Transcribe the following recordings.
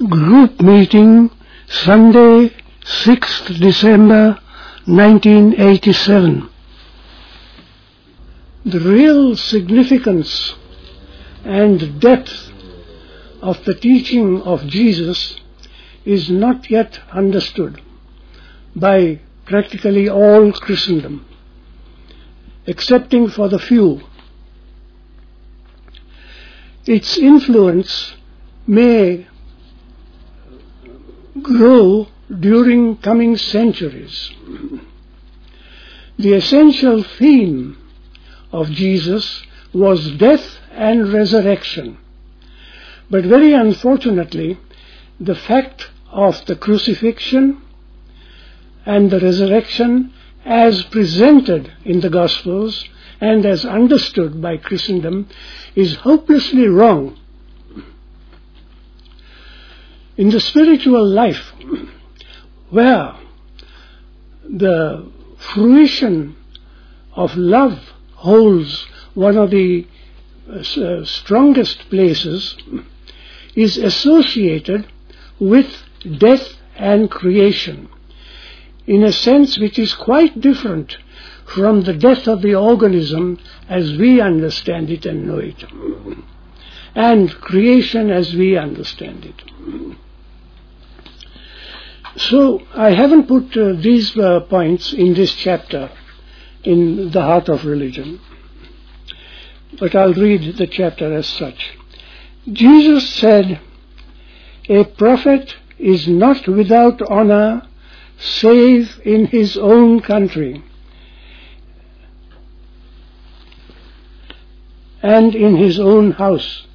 Group meeting, Sunday, 6th December 1987. The real significance and depth of the teaching of Jesus is not yet understood by practically all Christendom, excepting for the few. Its influence may grow during coming centuries. The essential theme of Jesus was death and resurrection. But very unfortunately, the fact of the crucifixion and the resurrection as presented in the Gospels and as understood by Christendom is hopelessly wrong. In the spiritual life, where the fruition of love holds one of the strongest places, is associated with death and creation, in a sense which is quite different from the death of the organism as we understand it and know it, and creation as we understand it. So I haven't put these points in this chapter in the Heart of Religion, but I'll read the chapter as such. Jesus said, "A prophet is not without honor save in his own country and in his own house."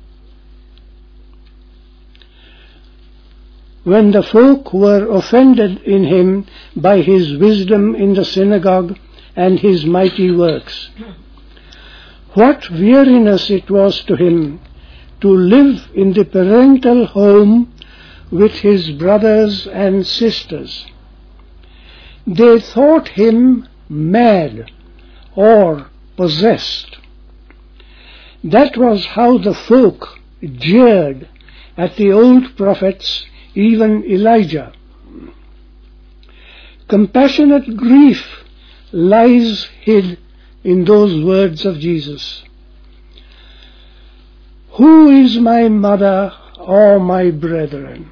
When the folk were offended in him by his wisdom in the synagogue and his mighty works, what weariness it was to him to live in the parental home with his brothers and sisters. They thought him mad or possessed. That was how the folk jeered at the old prophets, even Elijah. Compassionate grief lies hid in those words of Jesus. "Who is my mother or my brethren?"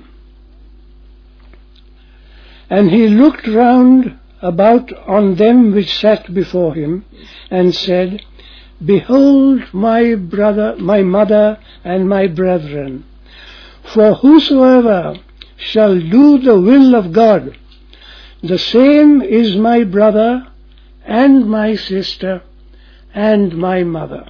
And he looked round about on them which sat before him, and said, "Behold my mother and my brethren. For whosoever shall do the will of God, the same is my brother and my sister and my mother."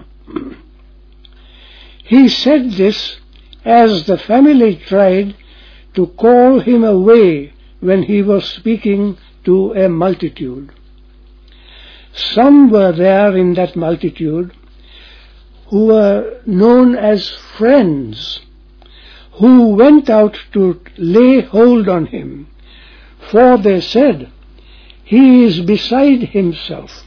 He said this as the family tried to call him away when he was speaking to a multitude. Some were there in that multitude who were known as friends, who went out to lay hold on him, for they said, "He is beside himself."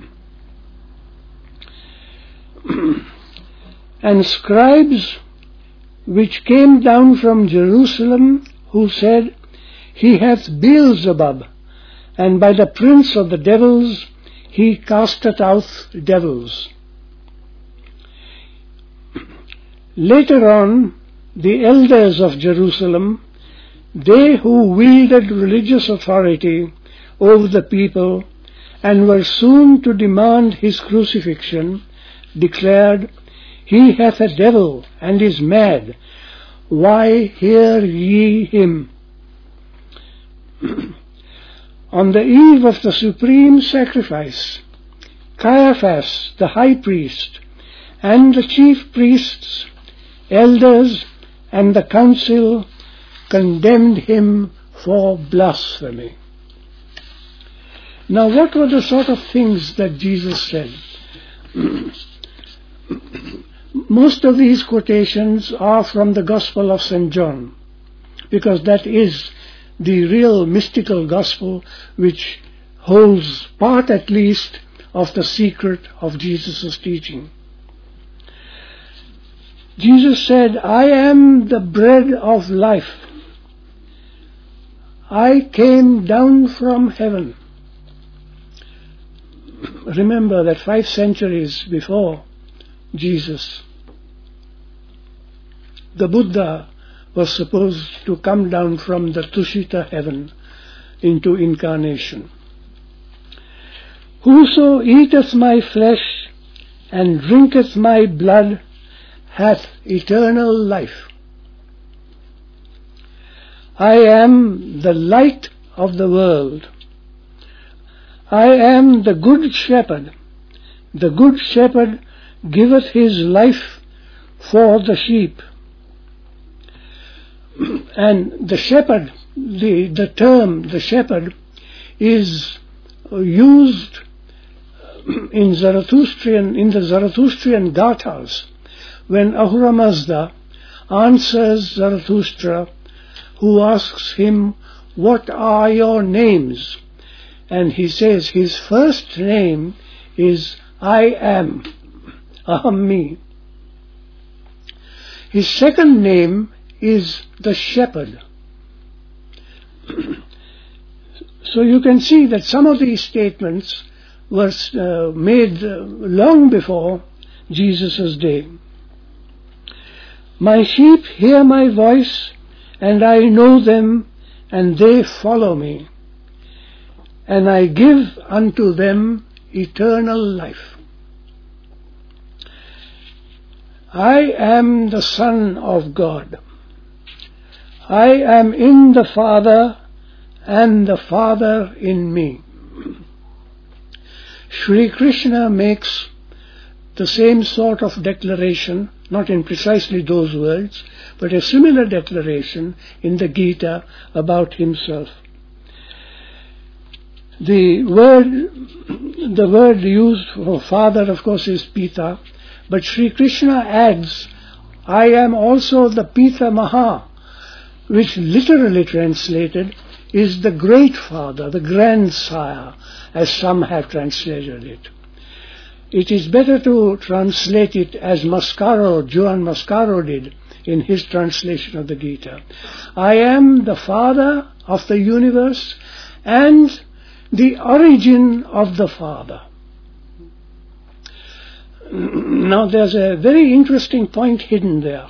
And scribes which came down from Jerusalem, who said, "He hath Beelzebub, and by the prince of the devils he casteth out devils." Later on, the elders of Jerusalem, they who wielded religious authority over the people and were soon to demand his crucifixion, declared, "He hath a devil and is mad. Why hear ye him?" On the eve of the supreme sacrifice, Caiaphas, the high priest, and the chief priests, elders, and the council condemned him for blasphemy. Now, what were the sort of things that Jesus said? Most of these quotations are from the Gospel of St. John, because that is the real mystical gospel which holds part at least of the secret of Jesus' teaching. Jesus said, I am the bread of life. I came down from heaven. Remember that 5 centuries before Jesus, the Buddha was supposed to come down from the Tushita heaven into incarnation. Whoso eateth my flesh and drinketh my blood hath eternal life. I am the light of the world. I am the good shepherd. The good shepherd giveth his life for the sheep. And the shepherd, the term the shepherd, is used in the Zarathustrian Gathas when Ahura Mazda answers Zarathustra, who asks him, what are your names? And he says his first name is I am, Aham me. His second name is the shepherd. So you can see that some of these statements were made long before Jesus' day. My sheep hear my voice, and I know them, and they follow me, and I give unto them eternal life. I am the Son of God. I am in the Father, and the Father in me. Sri Krishna makes the same sort of declaration, not in precisely those words, but a similar declaration in the Gita about himself. The word used for father, of course, is Pita, but Sri Krishna adds, I am also the Pita Maha, which literally translated is the great father, the grandsire, as some have translated it. It is better to translate it as Juan Mascaro did in his translation of the Gita. I am the father of the universe and the origin of the Father. Now there's a very interesting point hidden there.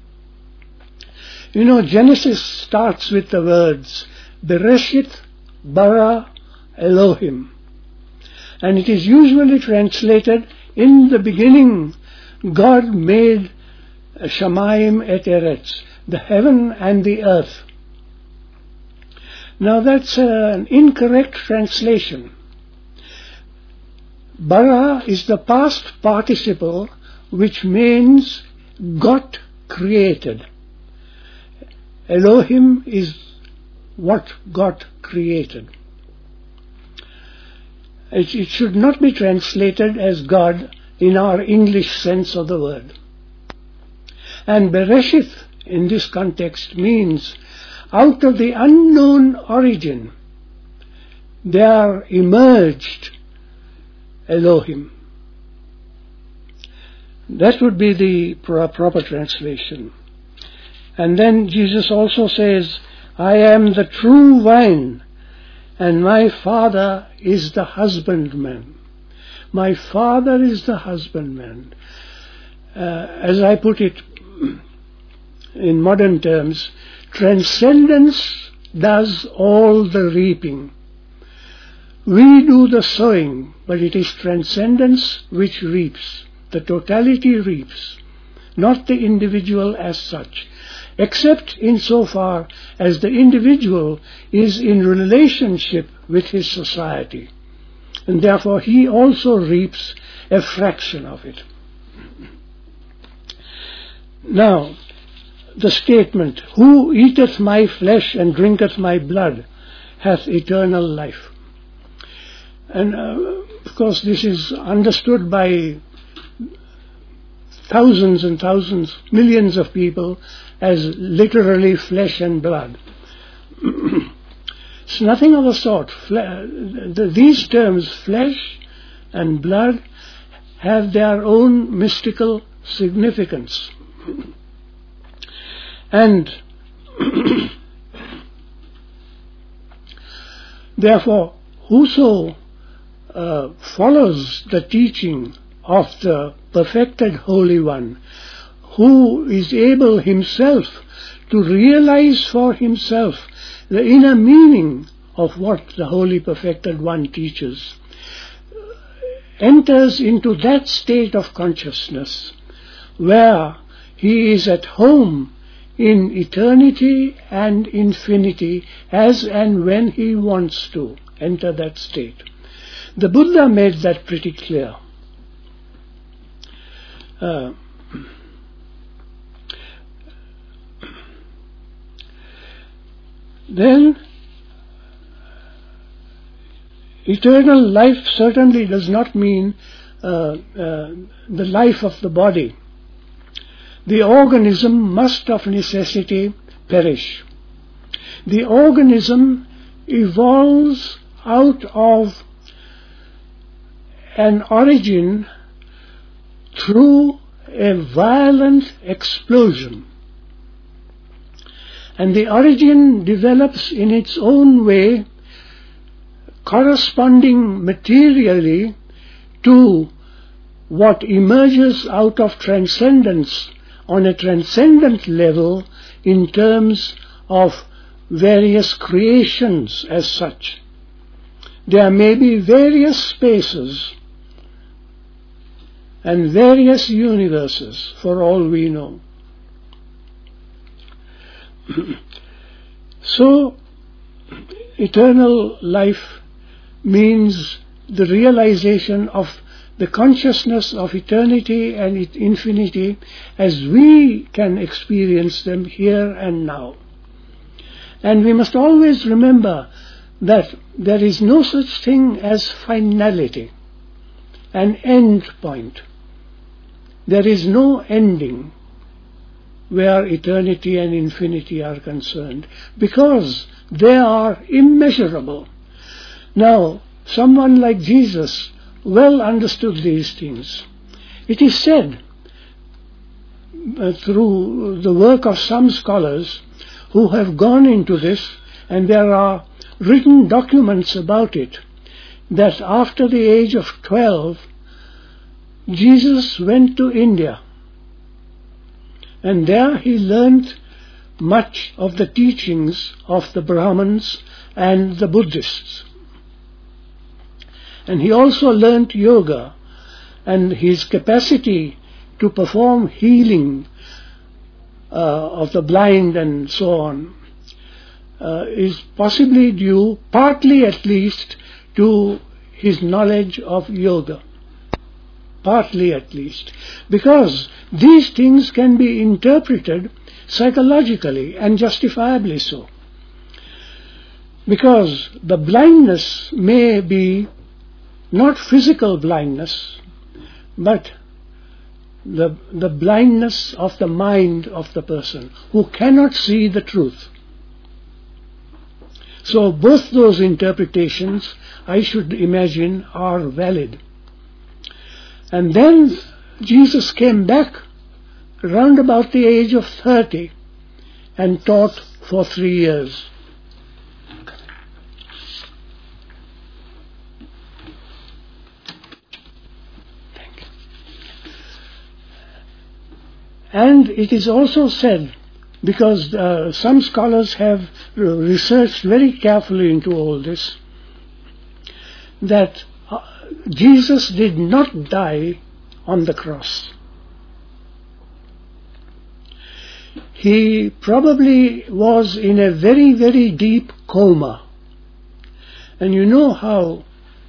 You know, Genesis starts with the words Bereshit bara Elohim, and it is usually translated, in the beginning God made Shamayim et Eretz, the heaven and the earth. Now that's an incorrect translation. Bara is the past participle which means got created. Elohim is what got created. It should not be translated as God in our English sense of the word. And Bereshith in this context means out of the unknown origin there emerged Elohim. That would be the proper translation. And then Jesus also says, I am the true vine, and my Father is the husbandman. My Father is the husbandman. As I put it in modern terms, transcendence does all the reaping. We do the sowing, but it is transcendence which reaps. The totality reaps, not the individual as such, except insofar as the individual is in relationship with his society, and therefore he also reaps a fraction of it. Now, the statement, who eateth my flesh and drinketh my blood hath eternal life. And of course this is understood by thousands and thousands, millions of people as literally flesh and blood. It's nothing of the sort. These terms, flesh and blood, have their own mystical significance. And therefore, whoso follows the teaching of the perfected Holy One, who is able himself to realize for himself the inner meaning of what the Holy Perfected One teaches, enters into that state of consciousness where he is at home in eternity and infinity as and when he wants to enter that state. The Buddha made that pretty clear. Then, eternal life certainly does not mean the life of the body. The organism must of necessity perish. The organism evolves out of an origin through a violent explosion. And the origin develops in its own way, corresponding materially to what emerges out of transcendence on a transcendent level in terms of various creations as such. There may be various spaces and various universes for all we know. So, eternal life means the realization of the consciousness of eternity and infinity as we can experience them here and now. And we must always remember that there is no such thing as finality, an end point. There is no ending where eternity and infinity are concerned, because they are immeasurable. Now, someone like Jesus well understood these things. It is said through the work of some scholars who have gone into this, and there are written documents about it, that after the age of 12, Jesus went to India, and there he learnt much of the teachings of the Brahmins and the Buddhists. And he also learnt yoga, and his capacity to perform healing of the blind and so on is possibly due, partly at least, to his knowledge of yoga. Partly at least. Because these things can be interpreted psychologically and justifiably so. Because the blindness may be not physical blindness, but the blindness of the mind of the person who cannot see the truth. So both those interpretations, I should imagine, are valid. And then Jesus came back round about the age of 30 and taught for 3 years. And it is also said, because some scholars have researched very carefully into all this, that Jesus did not die on the cross. He probably was in a very, very deep coma. And you know how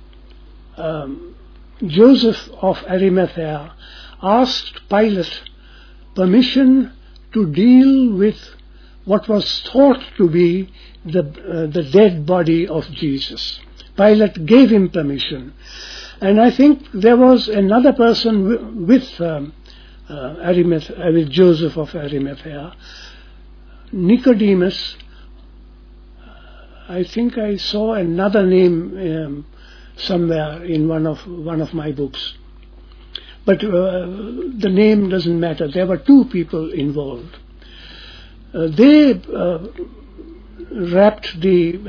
Joseph of Arimathea asked Pilate permission to deal with what was thought to be the dead body of Jesus. Pilate gave him permission. And I think there was another person with Joseph of Arimathea, Nicodemus. I think I saw another name somewhere in one of my books. but the name doesn't matter. There were two people involved. They wrapped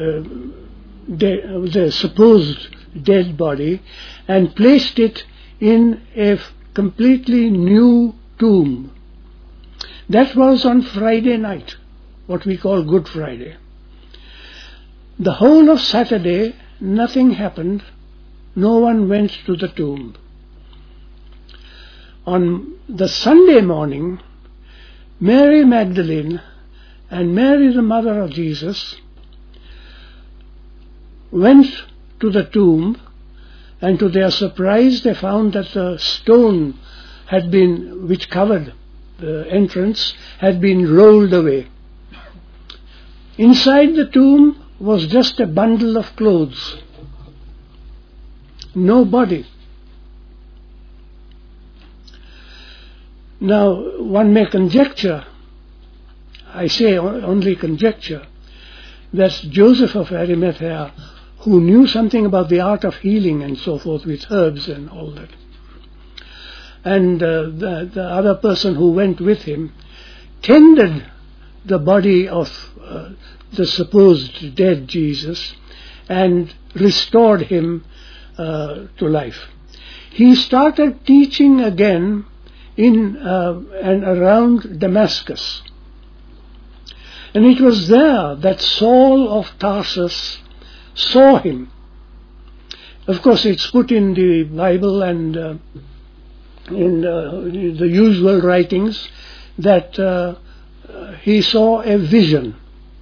the supposed dead body and placed it in a completely new tomb. That was on Friday night, what we call Good Friday. The whole of Saturday, nothing happened. No one went to the tomb. On the Sunday morning, Mary Magdalene and Mary, the mother of Jesus, went to the tomb, and to their surprise they found that the stone which covered the entrance had been rolled away. Inside the tomb was just a bundle of clothes. No body. Now, one may conjecture, I say only conjecture, that Joseph of Arimathea, who knew something about the art of healing and so forth with herbs and all that, and the other person who went with him, tended the body of the supposed dead Jesus and restored him to life. He started teaching again in and around Damascus. And it was there that Saul of Tarsus saw him. Of course, it's put in the Bible and in the usual writings that he saw a vision.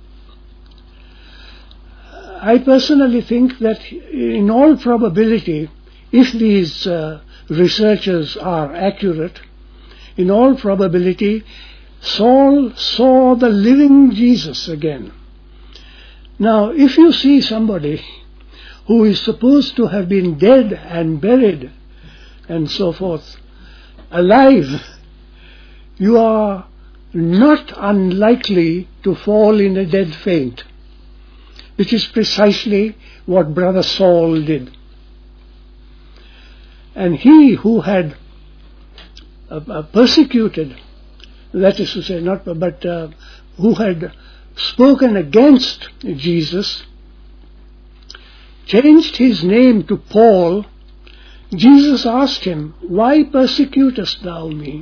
I personally think that in all probability, if these researchers are accurate, in all probability, Saul saw the living Jesus again. Now, if you see somebody who is supposed to have been dead and buried and so forth, alive, you are not unlikely to fall in a dead faint, which is precisely what Brother Saul did. And he who had persecuted, that is to say, who had spoken against Jesus, changed his name to Paul. Jesus asked him, "Why persecutest thou me?"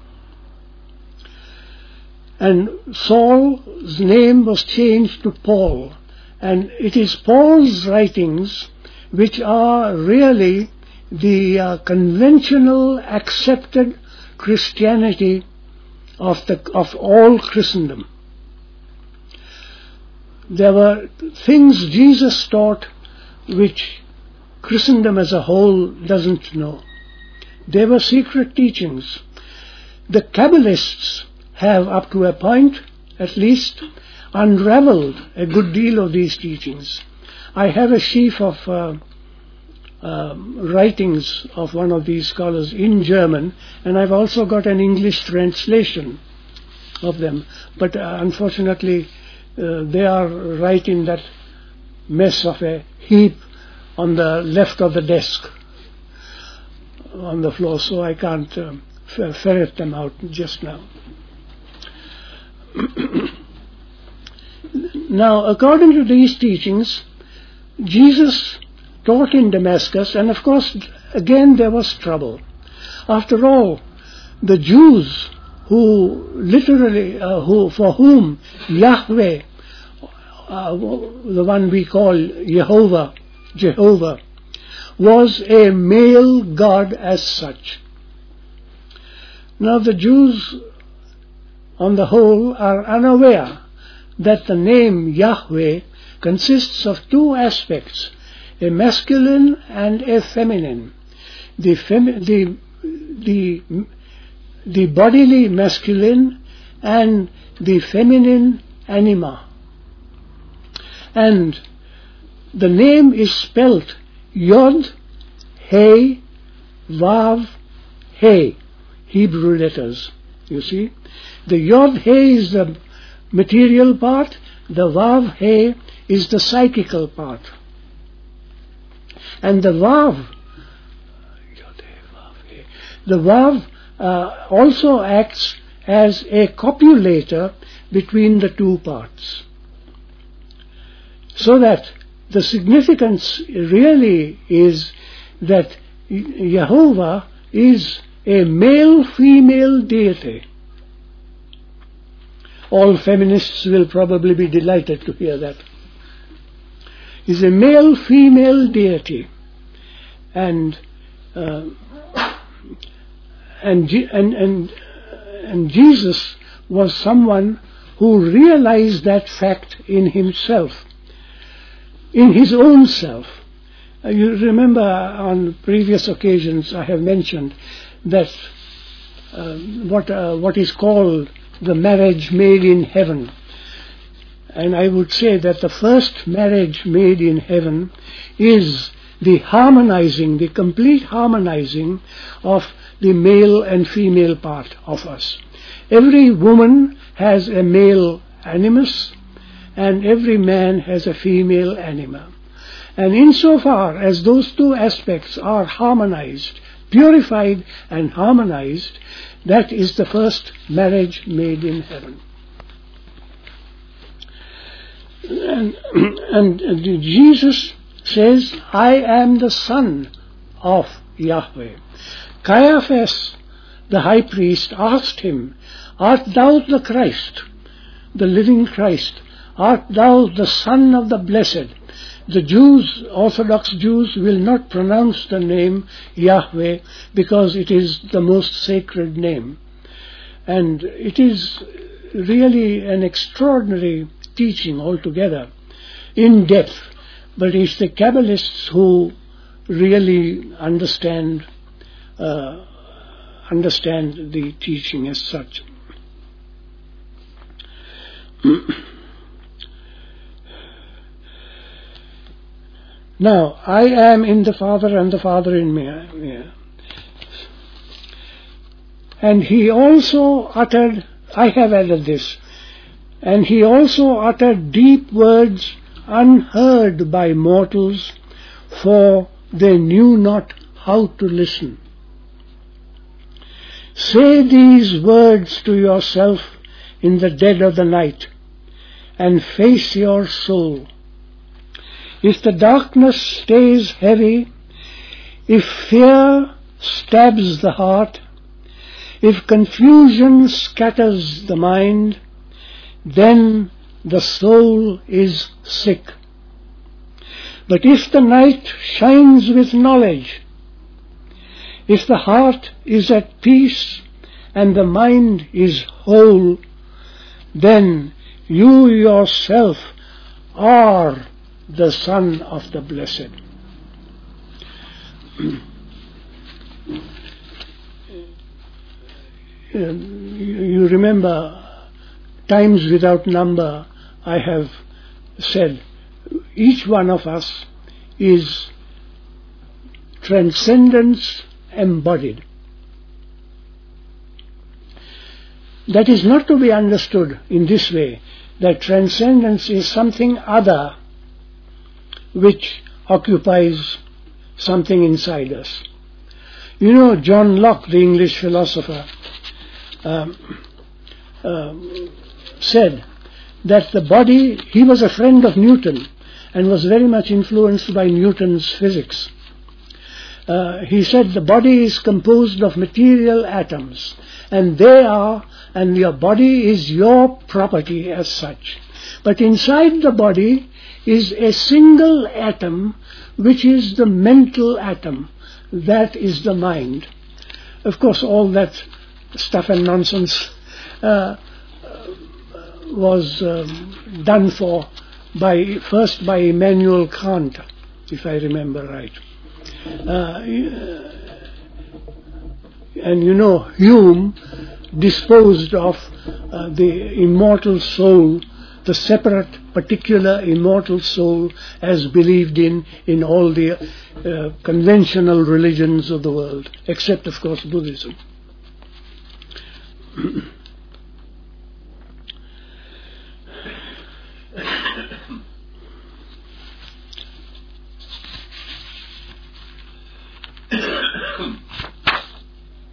And Saul's name was changed to Paul. And it is Paul's writings which are really the conventional accepted Christianity of all Christendom. There were things Jesus taught which Christendom as a whole doesn't know. They were secret teachings. The Kabbalists have, up to a point at least, unraveled a good deal of these teachings. I have a sheaf of writings of one of these scholars in German, and I've also got an English translation of them. But unfortunately, they are right in that mess of a heap on the left of the desk on the floor, so I can't ferret them out just now. Now, according to these teachings, Jesus taught in Damascus, and of course, again there was trouble. After all, the Jews for whom Yahweh, the one we call Jehovah, was a male god as such. Now the Jews, on the whole, are unaware that the name Yahweh consists of two aspects, a masculine and a feminine. The bodily masculine and the feminine anima. And the name is spelt Yod, He, Vav, He, Hebrew letters, you see. The Yod, He is the material part, the Vav, He is the psychical part. And the Vav, The Vav also acts as a copulator between the two parts. So that the significance really is that Jehovah is a male-female deity. All feminists will probably be delighted to hear that. Is a male-female deity, and Jesus was someone who realized that fact in himself, in his own self. You remember on previous occasions I have mentioned that what is called the marriage made in heaven. And I would say that the first marriage made in heaven is the harmonizing, the complete harmonizing of the male and female part of us. Every woman has a male animus and every man has a female anima. And insofar as those two aspects are harmonized, purified and harmonized, that is the first marriage made in heaven. And Jesus says, I am the Son of Yahweh. Caiaphas, the high priest, asked him, art thou the Christ, the living Christ? Art thou the Son of the Blessed? The Jews, Orthodox Jews, will not pronounce the name Yahweh because it is the most sacred name. And it is really an extraordinary teaching altogether, in depth, but it's the Kabbalists who really understand the teaching as such. Now, I am in the Father and the Father in me. And he also uttered, I have added this, and he also uttered deep words unheard by mortals, for they knew not how to listen. Say these words to yourself in the dead of the night, and face your soul. If the darkness stays heavy, if fear stabs the heart, if confusion scatters the mind, then the soul is sick. But if the night shines with knowledge, if the heart is at peace and the mind is whole, then you yourself are the Son of the Blessed. You remember, times without number, I have said, each one of us is transcendence embodied. That is not to be understood in this way, that transcendence is something other which occupies something inside us. You know, John Locke, the English philosopher, said that the body, he was a friend of Newton and was very much influenced by Newton's physics. He said the body is composed of material atoms, and your body is your property as such. But inside the body is a single atom, which is the mental atom. That is the mind. Of course, all that stuff and nonsense was done for first by Immanuel Kant, if I remember right. And you know, Hume disposed of the immortal soul, the separate, particular immortal soul, as believed in all the conventional religions of the world, except, of course, Buddhism.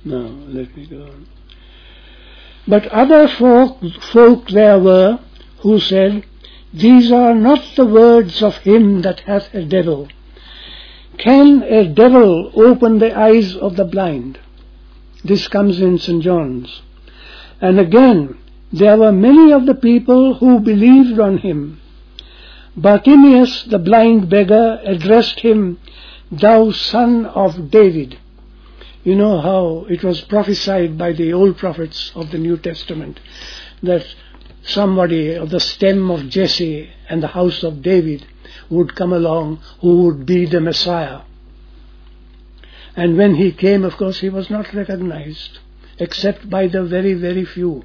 No, let me go on. But other folk there were who said, These are not the words of him that hath a devil. Can a devil open the eyes of the blind? This comes in St. John's. And again, there were many of the people who believed on him. Bartimaeus, the blind beggar, addressed him, Thou son of David. You know how it was prophesied by the old prophets of the New Testament that somebody of the stem of Jesse and the house of David would come along who would be the Messiah. And when he came, of course, he was not recognized except by the very, very few.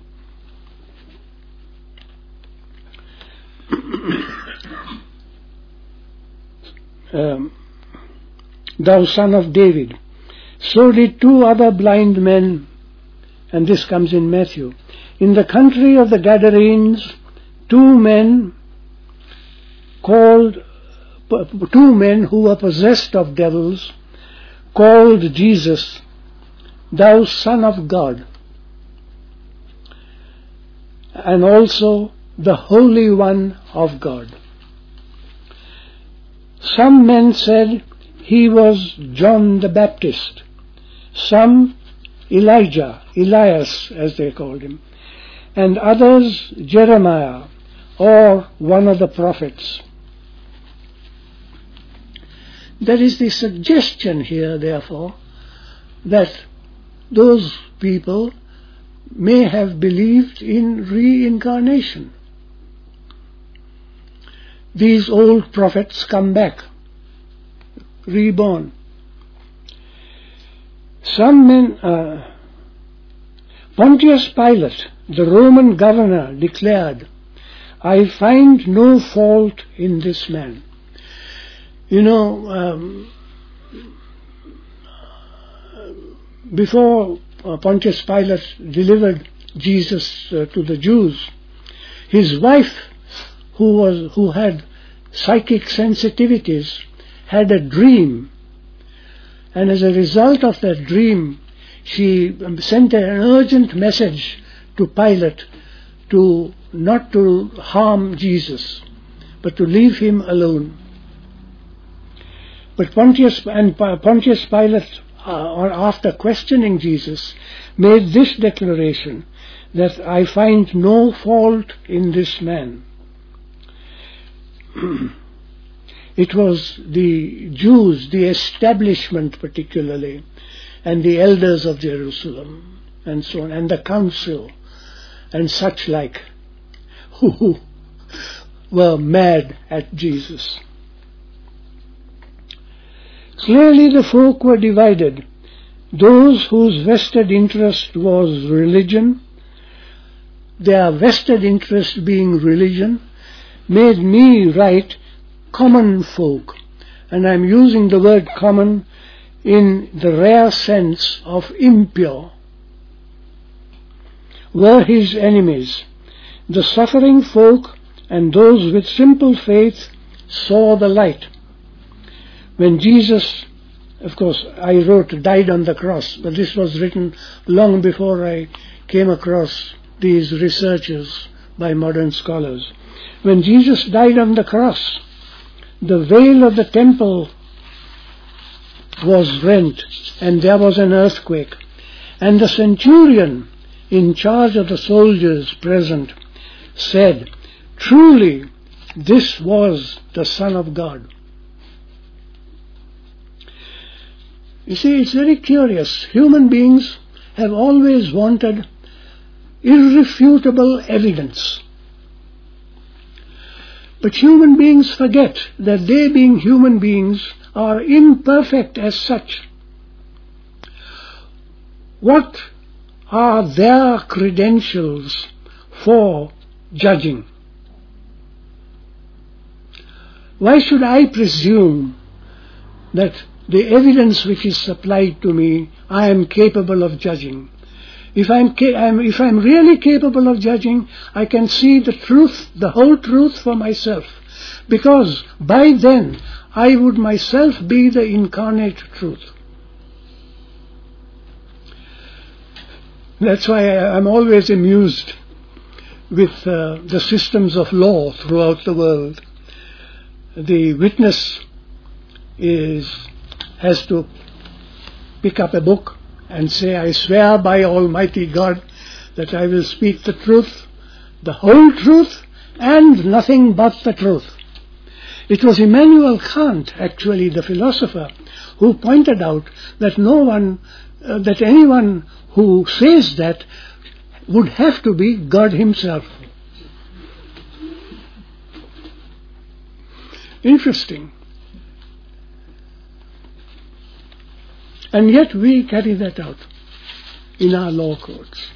Thou son of David. So did two other blind men, and this comes in Matthew. In the country of the Gadarenes, two men who were possessed of devils called Jesus, Thou Son of God, and also the Holy One of God. Some men said he was John the Baptist, some Elijah, Elias as they called him, and others Jeremiah or one of the prophets. There is the suggestion here, therefore, that those people may have believed in reincarnation. These old prophets come back, reborn. Some men, Pontius Pilate, the Roman governor, declared, I find no fault in this man. You know, before Pontius Pilate delivered Jesus to the Jews, his wife, who had psychic sensitivities, had a dream, and as a result of that dream, she sent an urgent message to Pilate not to harm Jesus, but to leave him alone. But Pontius Pilate, after questioning Jesus, made this declaration, that I find no fault in this man. It was the Jews, the establishment particularly, and the elders of Jerusalem, and so on, and the council, and such like, who were mad at Jesus. Clearly the folk were divided. Those whose vested interest was religion, their vested interest being religion, made me write common folk. And I'm using the word common in the rare sense of impure. Were his enemies. The suffering folk and those with simple faith saw the light. When Jesus, of course, I wrote died on the cross, but this was written long before I came across these researches by modern scholars. When Jesus died on the cross, the veil of the temple was rent, and there was an earthquake. And the centurion, in charge of the soldiers present, said, Truly, this was the Son of God. You see, it's very curious. Human beings have always wanted irrefutable evidence. But human beings forget that they, being human beings, are imperfect as such. What are their credentials for judging? Why should I presume that the evidence which is supplied to me, I am capable of judging? If I'm really capable of judging, I can see the truth, the whole truth for myself, because by then I would myself be the incarnate truth. That's why I'm always amused with the systems of law throughout the world. The witness has to pick up a book and say, I swear by Almighty God that I will speak the truth, the whole truth, and nothing but the truth. It was Immanuel Kant, actually the philosopher, who pointed out that that anyone who says that would have to be God himself. Interesting. And yet we carry that out in our law codes.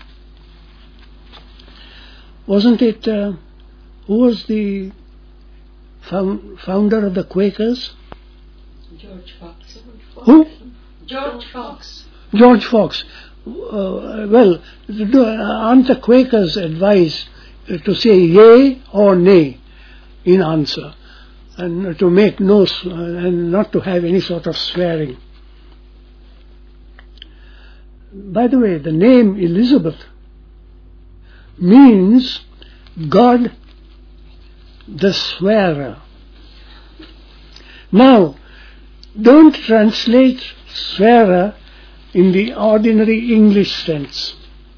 Wasn't it, who was the founder of the Quakers? George Fox. Who? George Fox. George Fox. Well, aren't the Quakers advised to say yea or nay in answer, and to make no, and not to have any sort of swearing? By the way, the name Elizabeth means God the swearer. Now, don't translate swearer in the ordinary English sense.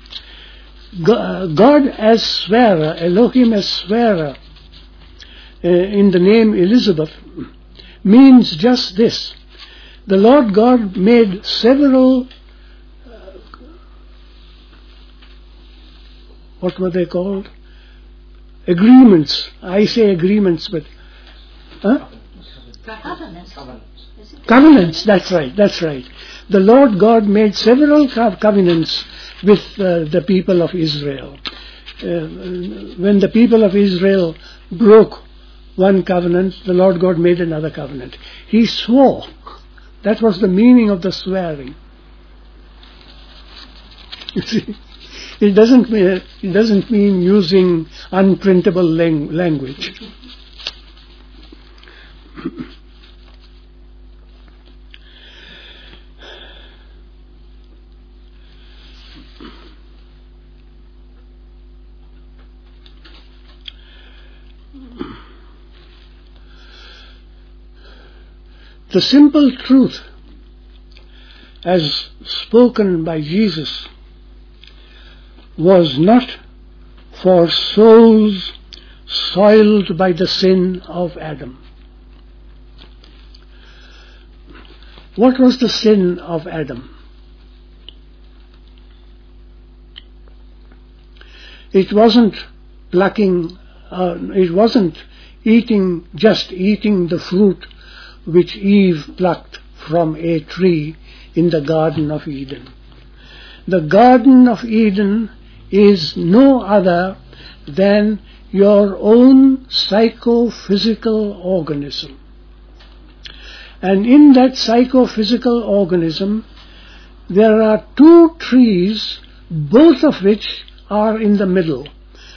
God as swearer, Elohim as swearer, in the name Elizabeth, means just this. The Lord God made several, what were they called? Agreements. I say agreements, but... Covenants, that's right. The Lord God made several covenants with the people of Israel. When the people of Israel broke one covenant, the Lord God made another covenant. He swore. That was the meaning of the swearing. You see, it doesn't mean using unprintable language. The simple truth, as spoken by Jesus, was not for souls soiled by the sin of Adam. What was the sin of Adam? It wasn't it wasn't just eating the fruit which Eve plucked from a tree in the Garden of Eden. The Garden of Eden is no other than your own psychophysical organism. And in that psychophysical organism, there are two trees, both of which are in the middle.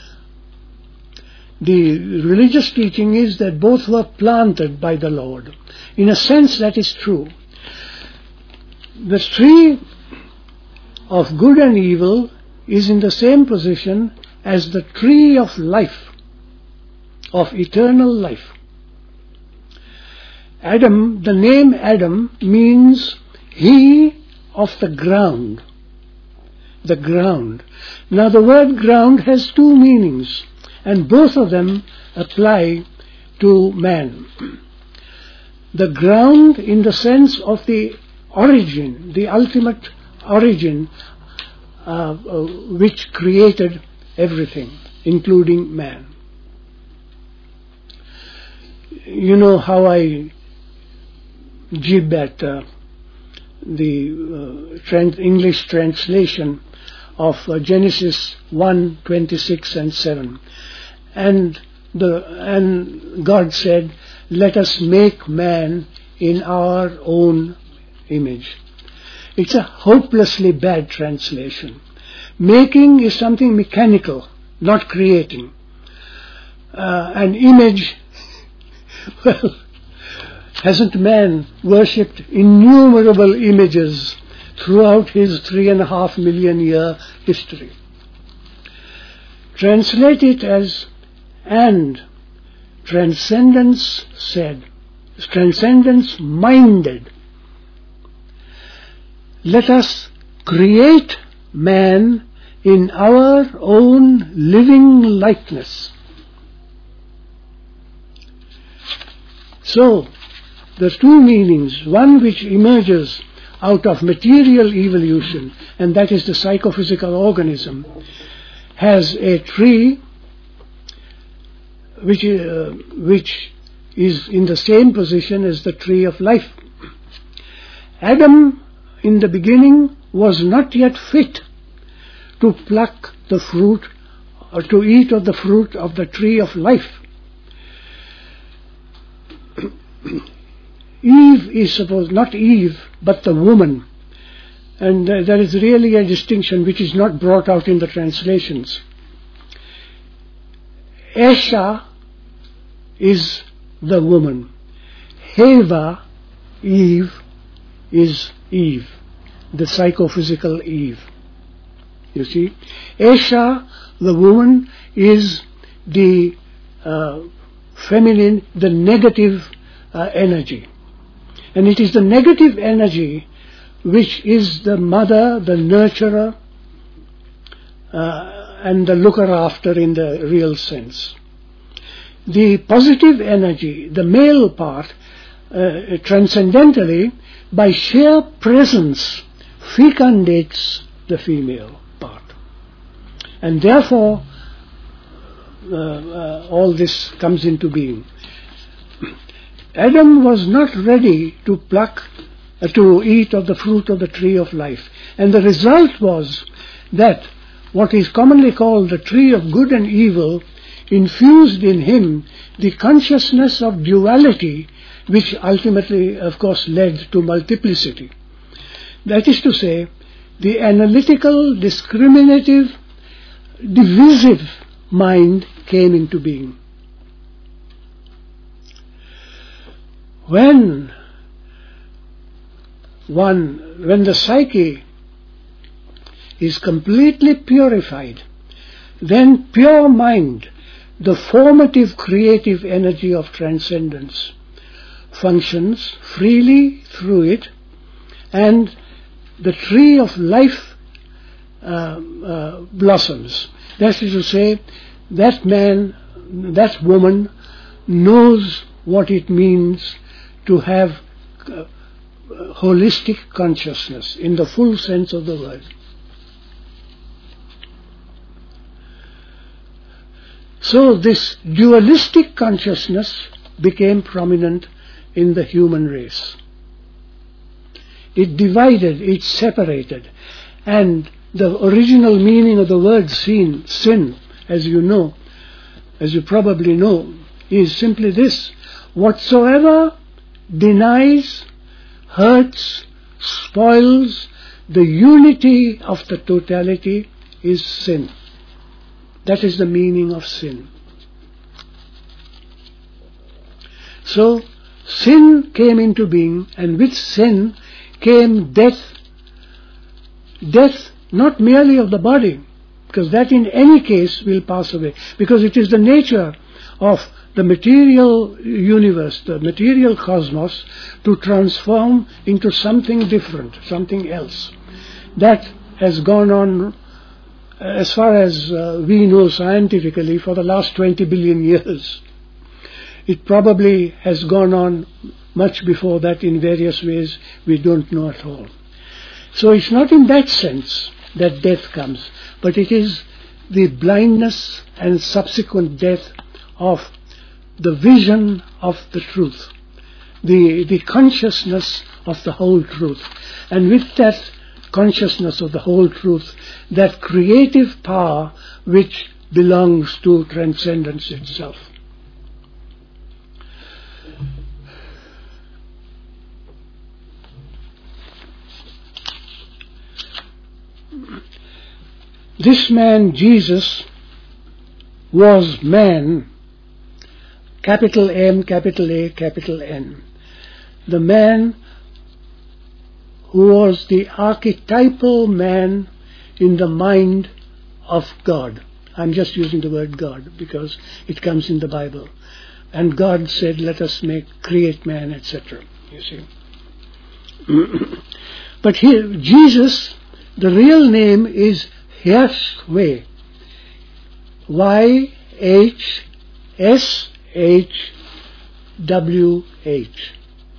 The religious teaching is that both were planted by the Lord. In a sense, that is true. The tree of good and evil is in the same position as the tree of life, of eternal life. Adam, the name Adam means he of the ground. The ground. Now the word ground has two meanings, and both of them apply to man. The ground in the sense of the origin, the ultimate origin which created everything, including man. You know how I jib at the English translation of Genesis 1:26 and 7. And God said, let us make man in our own image. It's a hopelessly bad translation. Making is something mechanical, not creating. An image, well, hasn't man worshipped innumerable images throughout his 3.5 million year history. Translate it as, and transcendence said, transcendence minded, let us create man in our own living likeness. So, the two meanings, one which emerges out of material evolution, and that is the psychophysical organism, has a tree which is in the same position as the tree of life. Adam, in the beginning, was not yet fit to pluck the fruit or to eat of the fruit of the tree of life. Eve is supposed, not Eve, but the woman. And there is really a distinction which is not brought out in the translations. Esha is the woman. Heva, Eve, is Eve, the psychophysical Eve. You see, Esha, the woman, is the feminine, the negative energy. And it is the negative energy which is the mother, the nurturer, and the looker after in the real sense. The positive energy, the male part, transcendentally, by sheer presence, fecundates the female part. And therefore, all this comes into being. Adam was not ready to to eat of the fruit of the tree of life. And the result was that what is commonly called the tree of good and evil infused in him the consciousness of duality, which ultimately, of course, led to multiplicity. That is to say, the analytical, discriminative, divisive mind came into being. When the psyche is completely purified, then pure mind, the formative creative energy of transcendence, functions freely through it, and the tree of life blossoms. That is to say, that man, that woman knows what it means to have holistic consciousness in the full sense of the word. So this dualistic consciousness became prominent in the human race. It divided, it separated, and the original meaning of the word sin, as you probably know, is simply this: whatsoever denies, hurts, spoils the unity of the totality is sin. That is the meaning of sin. So, sin came into being, and with sin came death. Death not merely of the body, because that in any case will pass away, because it is the nature of the material universe, the material cosmos, to transform into something different, something else. That has gone on, as far as we know scientifically, for the last 20 billion years. It probably has gone on much before that in various ways we don't know at all. So it's not in that sense that death comes, but it is the blindness and subsequent death of the vision of the truth, the consciousness of the whole truth. And with that consciousness of the whole truth, that creative power which belongs to transcendence itself. This man, Jesus, was man, capital M, capital A, capital N. The man who was the archetypal man in the mind of God. I'm just using the word God because it comes in the Bible. And God said, let us create man, etc. You see. But here, Jesus, the real name is Yahweh. Y-H-S-H-W-H.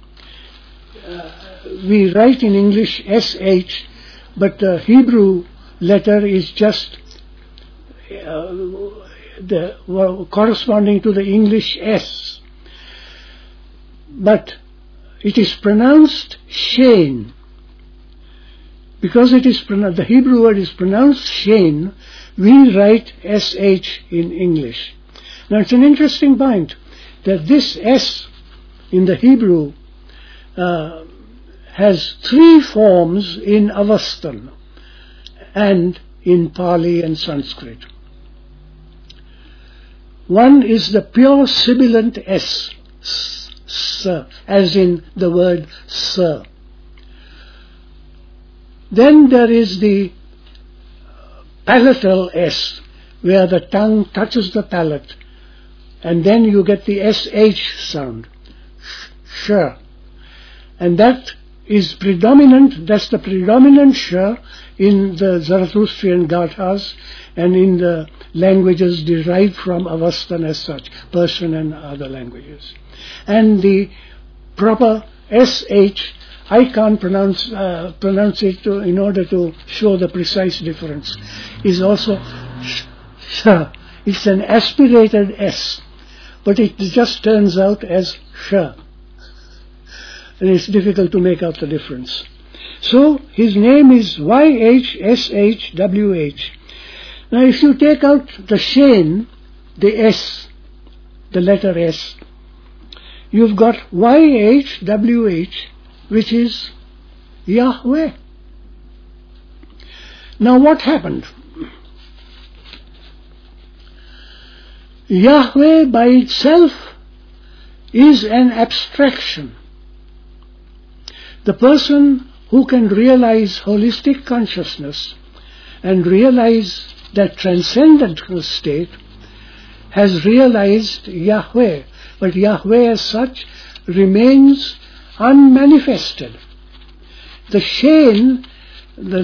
We write in English S-H, but the Hebrew letter is just corresponding to the English S. But it is pronounced Shane. Because the Hebrew word is pronounced Shane, we write SH in English. Now it's an interesting point that this S in the Hebrew has three forms in Avastan and in Pali and Sanskrit. One is the pure sibilant S, as in the word sir. Then there is the palatal S, where the tongue touches the palate, and then you get the SH sound, sh. And that is predominant, that's the predominant sh in the Zarathustrian Gathas and in the languages derived from Avastan as such, Persian and other languages. And the proper SH, I can't pronounce it in order to show the precise difference, is also sh. It's an aspirated S, but it just turns out as sh. And it's difficult to make out the difference. So his name is Y-H-S-H-W-H. Now if you take out the Shane, the S, the letter S, you've got Y-H-W-H, which is Yahweh. Now what happened? Yahweh by itself is an abstraction. The person who can realize holistic consciousness and realize that transcendental state has realized Yahweh, but Yahweh as such remains unmanifested. The Shane, the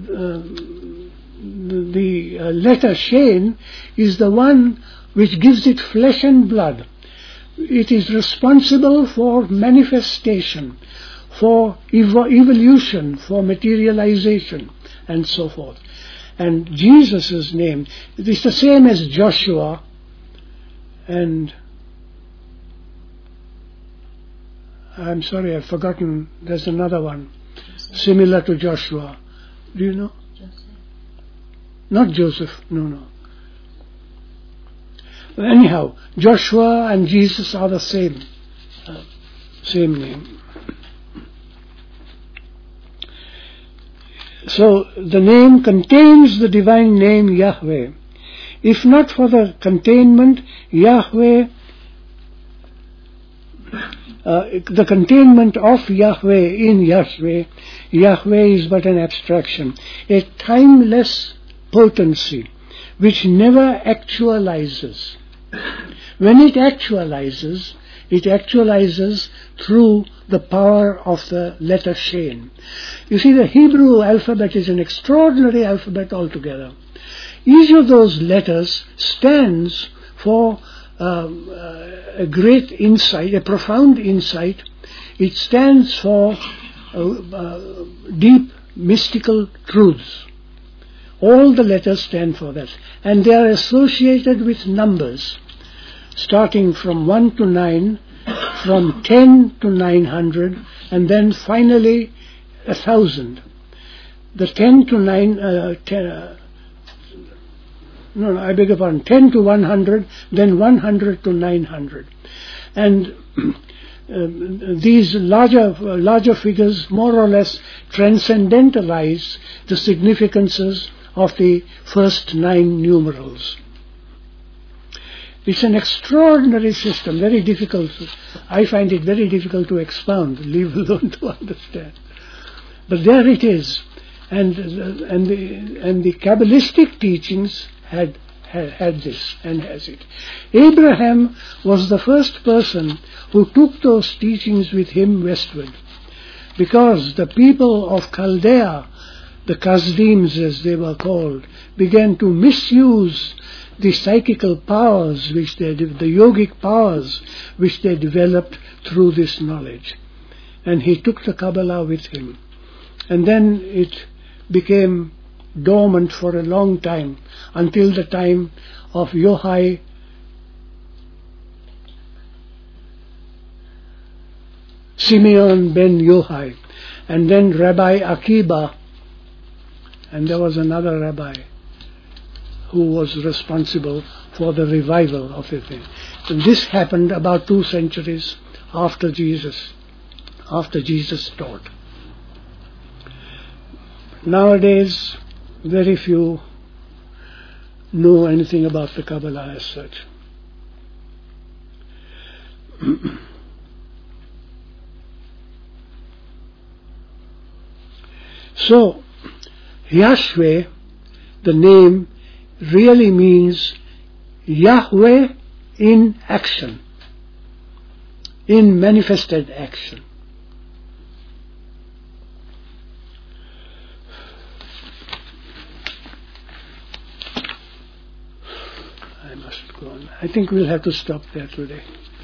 letter Shane, is the one which gives it flesh and blood. It is responsible for manifestation, for evolution, for materialization, and so forth. And Jesus' name is the same as Joshua, and I'm sorry, I've forgotten, there's another one similar to Joshua. Do you know? Joseph. Not Joseph, no. Anyhow, Joshua and Jesus are the same name. So the name contains the divine name Yahweh. If not for the containment, Yahweh, the containment of Yahweh in Yahweh, Yahweh is but an abstraction, a timeless potency which never actualizes. When it actualizes through the power of the letter Shane. You see, the Hebrew alphabet is an extraordinary alphabet altogether. Each of those letters stands for a great insight, a profound insight. It stands for deep mystical truths. All the letters stand for that. And they are associated with numbers, starting from 1 to 9, from 10 to 900, and then finally 1,000. The 10 to 10 to 100, then 100 to 900. And these larger figures more or less transcendentalize the significances of the first 9 numerals. It's an extraordinary system, very difficult. I find it very difficult to expound, leave alone to understand. But there it is. And the Kabbalistic teachings had this and has it. Abraham was the first person who took those teachings with him westward, because the people of Chaldea, the Kasdims as they were called, began to misuse the psychical powers, the yogic powers which they developed through this knowledge. And he took the Kabbalah with him. And then it became dormant for a long time, until the time of Yochai Simeon ben Yochai, and then Rabbi Akiba, and there was another rabbi who was responsible for the revival of the thing. And this happened about 2 centuries after Jesus taught. Nowadays, very few know anything about the Kabbalah as such. So, Yahweh, the name, really means Yahweh in action, in manifested action. I must go on. I think we'll have to stop there today.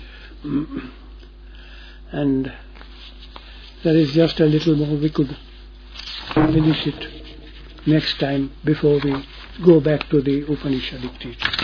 And there is just a little more. We could finish it next time before we go back to the Upanishadic teaching.